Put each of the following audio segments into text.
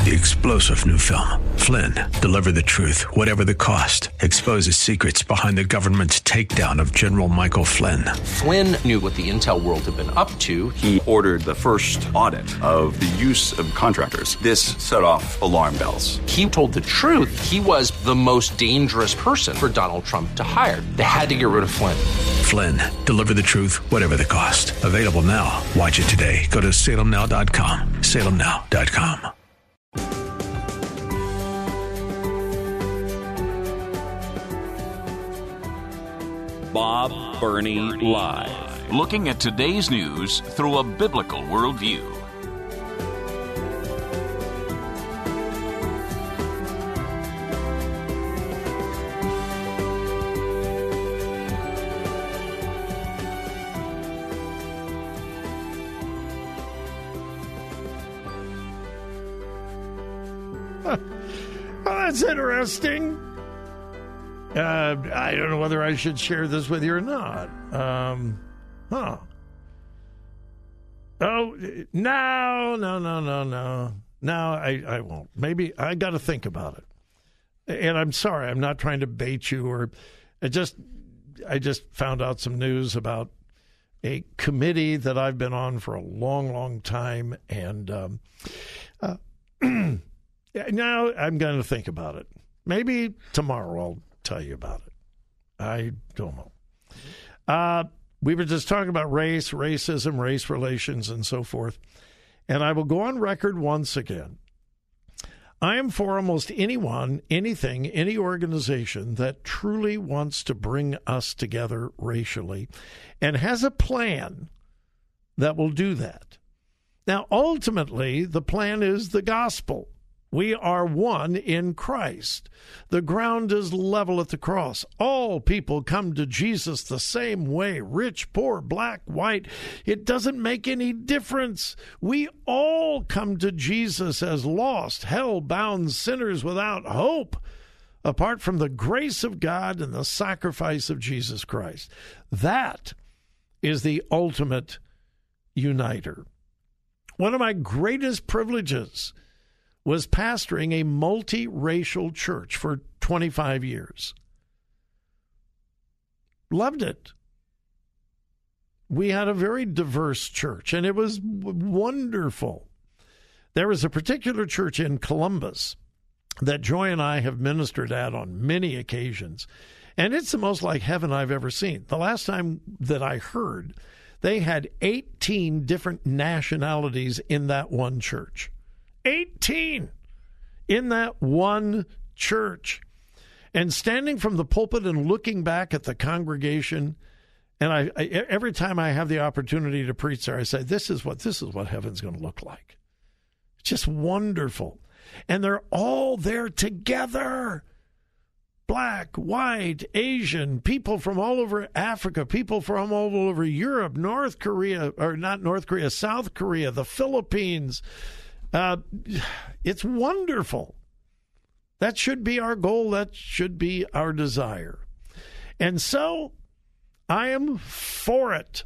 The explosive new film, Flynn, deliver the truth, whatever the cost, exposes secrets behind the government's takedown of General Michael Flynn. Flynn knew what the intel world had been up to. He ordered the first audit of the use of contractors. This set off alarm bells. He told the truth. He was the most dangerous person for Donald Trump to hire. They had to get rid of Flynn. Flynn, deliver the truth, whatever the cost. Available now. Watch it today. Go to salemnow.com. salemnow.com. Bob Burney Live. Looking at today's news through a biblical worldview. Well, that's interesting. I don't know whether I should share this with you or not. Oh, no. No, I won't. Maybe I got to think about it. And I'm sorry, I'm not trying to bait you or I just found out some news about a committee that I've been on for a long, long time. And now I'm going to think about it. Maybe tomorrow I'll tell you about it. I don't know. We were just talking about race, racism, race relations, and so forth. And I will go on record once again. I am for almost anyone, anything, any organization that truly wants to bring us together racially and has a plan that will do that. Now, ultimately, the plan is the gospel. We are one in Christ. The ground is level at the cross. All people come to Jesus the same way, rich, poor, black, white. It doesn't make any difference. We all come to Jesus as lost, hell-bound sinners without hope, apart from the grace of God and the sacrifice of Jesus Christ. That is the ultimate uniter. One of my greatest privileges was pastoring a multiracial church for 25 years. Loved it. We had a very diverse church, and it was wonderful. There was a particular church in Columbus that Joy and I have ministered at on many occasions, and it's the most like heaven I've ever seen. The last time that I heard, they had 18 different nationalities in that one church. 18 in that one church. And standing from the pulpit and looking back at the congregation, and I every time I have the opportunity to preach there, I say, this is what heaven's going to look like. It's just wonderful. And they're all there together. Black, white, Asian, people from all over Africa, people from all over Europe, South Korea, the Philippines. It's wonderful. That should be our goal. That should be our desire. And so I am for it.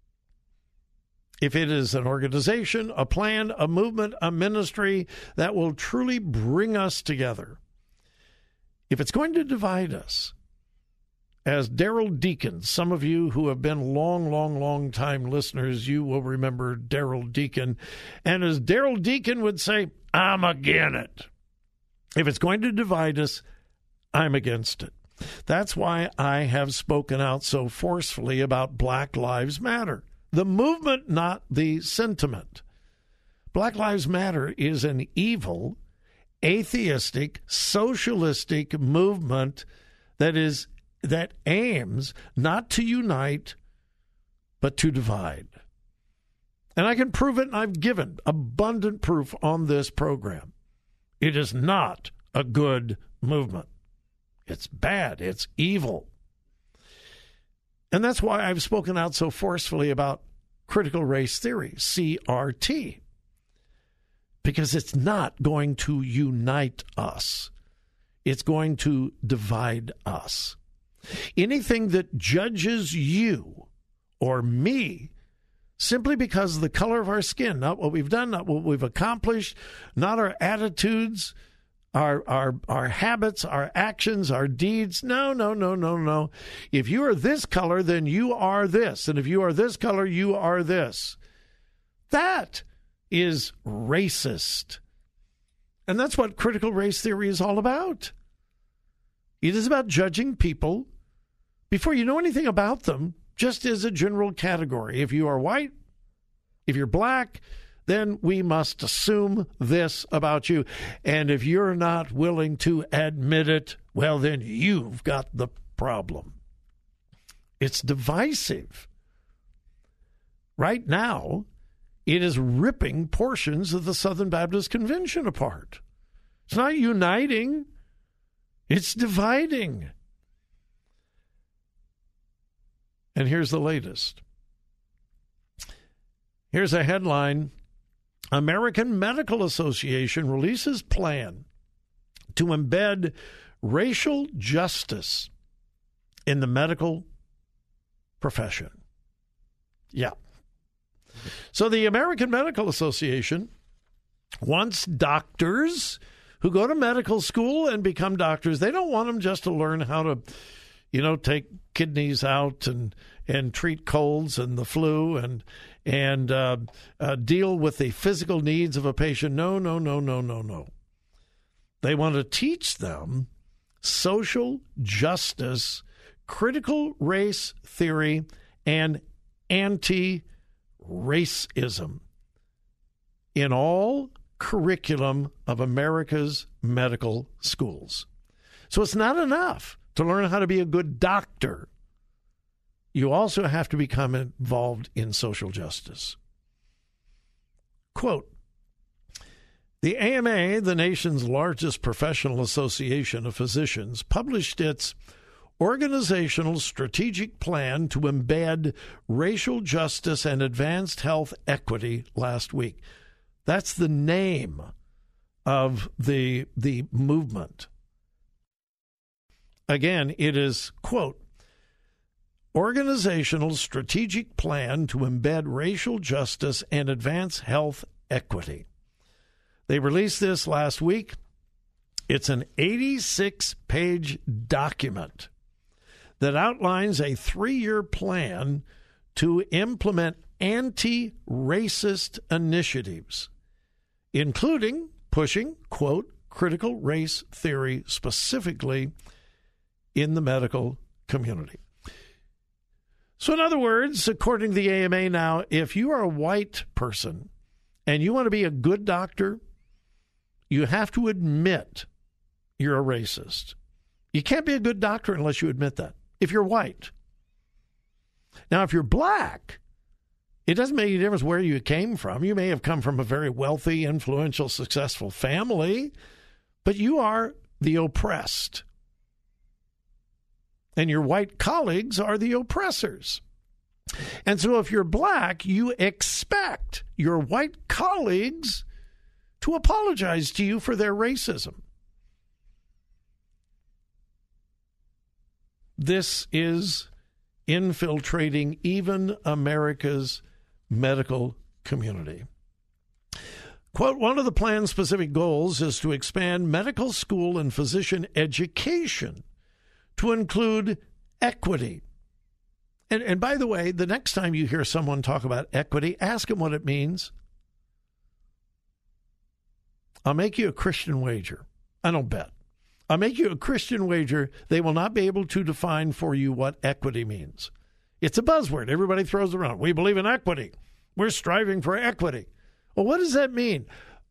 If it is an organization, a plan, a movement, a ministry that will truly bring us together. If it's going to divide us, as Daryl Deacon, some of you who have been long time listeners, you will remember Daryl Deacon. And as Daryl Deacon would say, I'm against it. If it's going to divide us, I'm against it. That's why I have spoken out so forcefully about Black Lives Matter. The movement, not the sentiment. Black Lives Matter is an evil, atheistic, socialistic movement that aims not to unite, but to divide. And I can prove it, and I've given abundant proof on this program. It is not a good movement. It's bad. It's evil. And that's why I've spoken out so forcefully about critical race theory, CRT, because it's not going to unite us. It's going to divide us. Anything that judges you or me simply because of the color of our skin, not what we've done, not what we've accomplished, not our attitudes, our habits, our actions, our deeds. No. If you are this color, then you are this. And if you are this color, you are this. That is racist. And that's what critical race theory is all about. It is about judging people before you know anything about them, just as a general category. If you are white, if you're black, then we must assume this about you. And if you're not willing to admit it, well, then you've got the problem. It's divisive. Right now, it is ripping portions of the Southern Baptist Convention apart. It's not uniting. It's dividing. And here's the latest. Here's a headline. American Medical Association releases plan to embed racial justice in the medical profession. Yeah. So the American Medical Association wants doctors who go to medical school and become doctors. They don't want them just to learn how to, take kidneys out and treat colds and the flu and deal with the physical needs of a patient. No. They want to teach them social justice, critical race theory, and anti-racism in all curriculum of America's medical schools. So it's not enough to learn how to be a good doctor. You also have to become involved in social justice. Quote, the AMA, the nation's largest professional association of physicians, published its organizational strategic plan to embed racial justice and advanced health equity last week. That's the name of the movement. Again, it is, quote, organizational strategic plan to embed racial justice and advance health equity. They released this last week. It's an 86-page document that outlines a 3-year plan to implement anti-racist initiatives, including pushing, quote, critical race theory specifically in the medical community. So in other words, according to the AMA now, if you are a white person and you want to be a good doctor, you have to admit you're a racist. You can't be a good doctor unless you admit that, if you're white. Now, if you're black, it doesn't make any difference where you came from. You may have come from a very wealthy, influential, successful family, but you are the oppressed. And your white colleagues are the oppressors. And so if you're black, you expect your white colleagues to apologize to you for their racism. This is infiltrating even America's medical community. Quote, one of the plan's specific goals is to expand medical school and physician education to include equity. And by the way, the next time you hear someone talk about equity, ask them what it means. I'll make you a Christian wager. I don't bet. I'll make you a Christian wager they will not be able to define for you what equity means. It's a buzzword everybody throws around. We believe in equity. We're striving for equity. Well, what does that mean?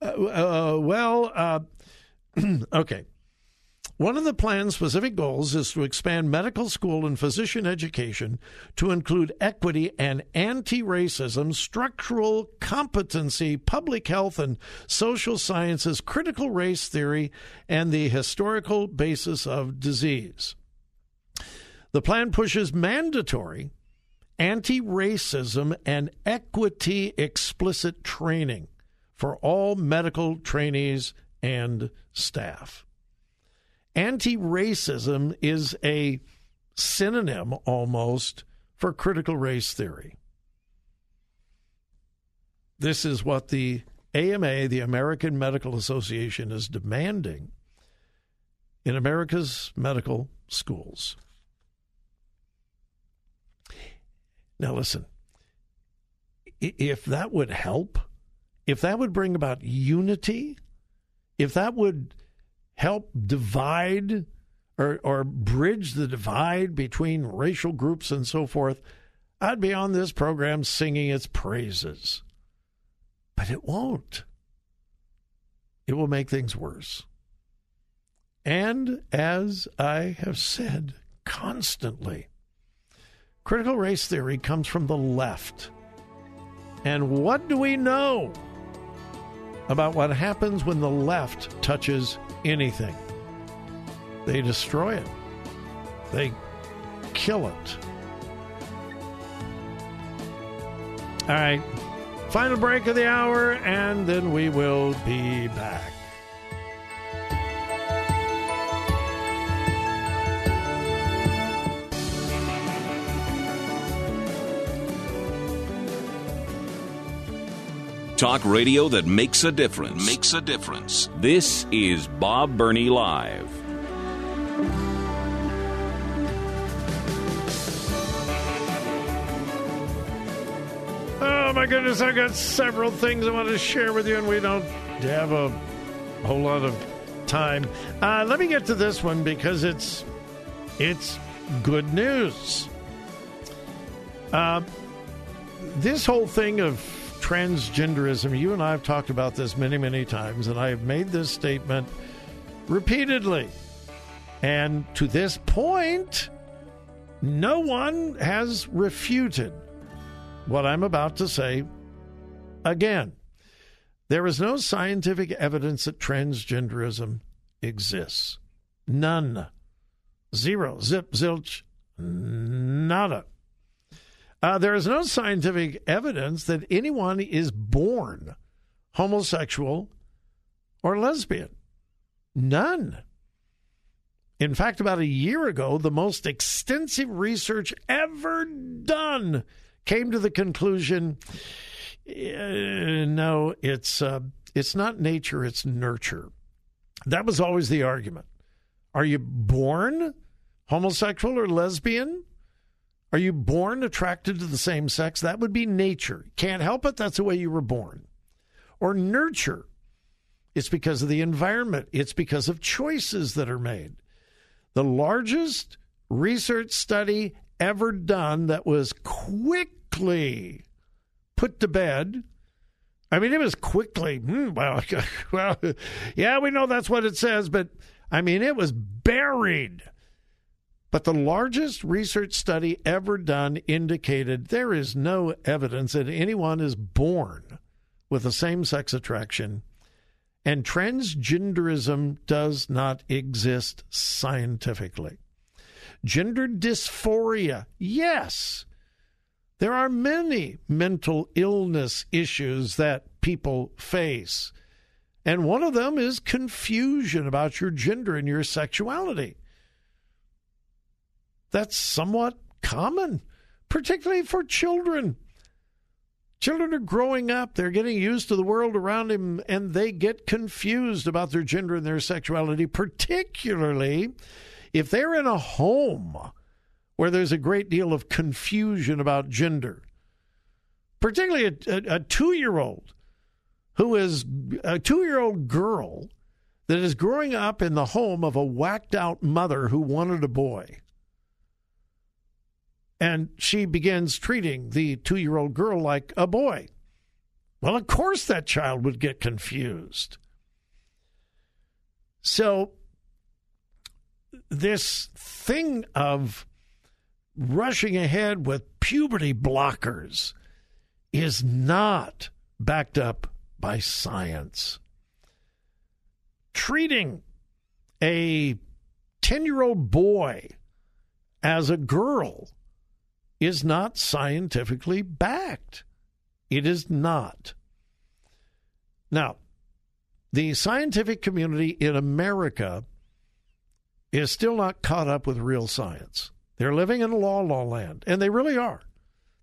Okay. One of the plan's specific goals is to expand medical school and physician education to include equity and anti-racism, structural competency, public health and social sciences, critical race theory, and the historical basis of disease. The plan pushes mandatory anti-racism and equity explicit training for all medical trainees and staff. Anti-racism is a synonym almost for critical race theory. This is what the AMA, the American Medical Association, is demanding in America's medical schools. Now, listen, if that would help, if that would bring about unity, if that would help divide or bridge the divide between racial groups and so forth, I'd be on this program singing its praises. But it won't. It will make things worse. And as I have said constantly, critical race theory comes from the left. And what do we know about what happens when the left touches anything? They destroy it. They kill it. All right. Final break of the hour, and then we will be back. Talk radio that makes a difference. Makes a difference. This is Bob Burney Live. Oh, my goodness, I got several things I want to share with you, and we don't have a whole lot of time. Let me get to this one because it's good news. This whole thing of transgenderism, you and I have talked about this many, many times, and I have made this statement repeatedly. And to this point, no one has refuted what I'm about to say again. There is no scientific evidence that transgenderism exists. None. Zero. Zip, zilch, nada. There is no scientific evidence that anyone is born homosexual or lesbian. None. In fact, about a year ago, the most extensive research ever done came to the conclusion, no, it's not nature, it's nurture. That was always the argument. Are you born homosexual or lesbian? Are you born attracted to the same sex? That would be nature. Can't help it, that's the way you were born. Or nurture. It's because of the environment. It's because of choices that are made. The largest research study ever done that was quickly put to bed. I mean, it was quickly, well, yeah, we know that's what it says, but I mean, it was buried. But the largest research study ever done indicated there is no evidence that anyone is born with a same-sex attraction, and transgenderism does not exist scientifically. Gender dysphoria, yes. There are many mental illness issues that people face, and one of them is confusion about your gender and your sexuality. That's somewhat common, particularly for children. Children are growing up, they're getting used to the world around them, and they get confused about their gender and their sexuality, particularly if they're in a home where there's a great deal of confusion about gender. Particularly a 2-year-old who is a 2-year-old girl that is growing up in the home of a whacked-out mother who wanted a boy. And she begins treating the 2-year-old girl like a boy. Well, of course that child would get confused. So this thing of rushing ahead with puberty blockers is not backed up by science. Treating a 10-year-old boy as a girl is not scientifically backed. It is not. Now, the scientific community in America is still not caught up with real science. They're living in la la land, and they really are.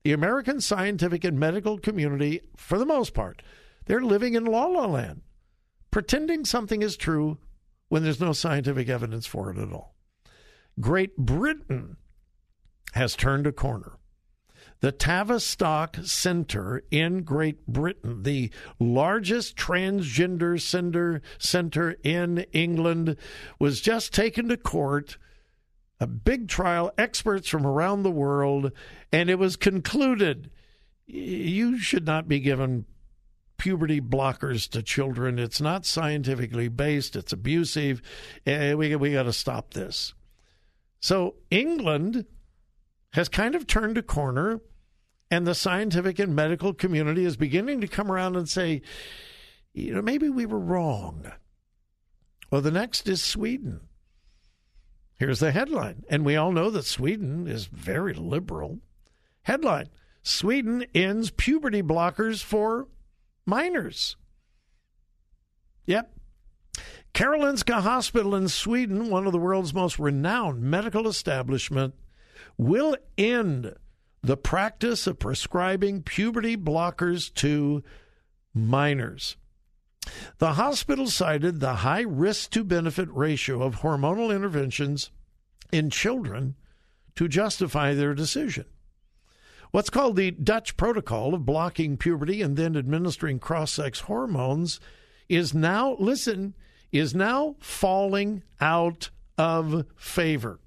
The American scientific and medical community, for the most part, they're living in la-la land, pretending something is true when there's no scientific evidence for it at all. Great Britain has turned a corner. The Tavistock Center in Great Britain, the largest transgender center in England, was just taken to court, a big trial, experts from around the world, and it was concluded you should not be given puberty blockers to children. It's not scientifically based. It's abusive. We got to stop this. So England has kind of turned a corner, and the scientific and medical community is beginning to come around and say, maybe we were wrong. Well, the next is Sweden. Here's the headline, and we all know that Sweden is very liberal. Headline: Sweden ends puberty blockers for minors. Yep. Karolinska Hospital in Sweden, one of the world's most renowned medical establishments, will end the practice of prescribing puberty blockers to minors. The hospital cited the high risk-to-benefit ratio of hormonal interventions in children to justify their decision. What's called the Dutch protocol of blocking puberty and then administering cross-sex hormones is now falling out of favor.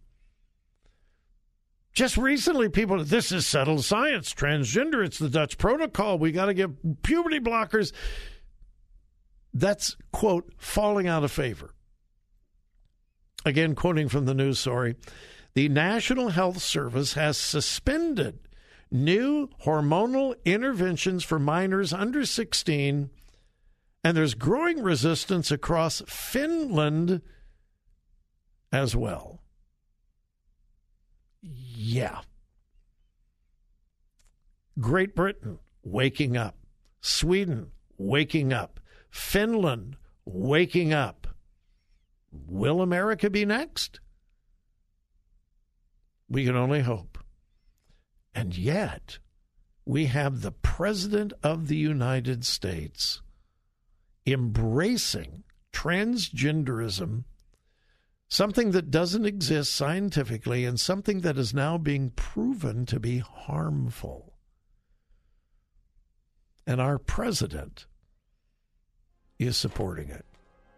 Just recently, people, this is settled science, transgender, it's the Dutch protocol, we got to give puberty blockers. That's, quote, falling out of favor. Again, quoting from the news story, the National Health Service has suspended new hormonal interventions for minors under 16, and there's growing resistance across Finland as well. Yeah. Great Britain, waking up. Sweden, waking up. Finland, waking up. Will America be next? We can only hope. And yet, we have the President of the United States embracing transgenderism, something that doesn't exist scientifically and something that is now being proven to be harmful. And our president is supporting it.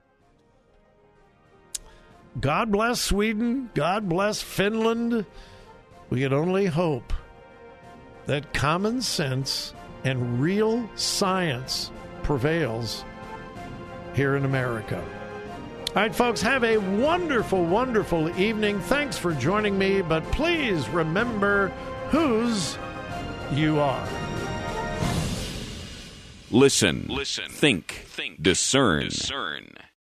God bless Sweden. God bless Finland. We can only hope that common sense and real science prevails here in America. All right, folks, have a wonderful, wonderful evening. Thanks for joining me, but please remember whose you are. Listen, think, discern.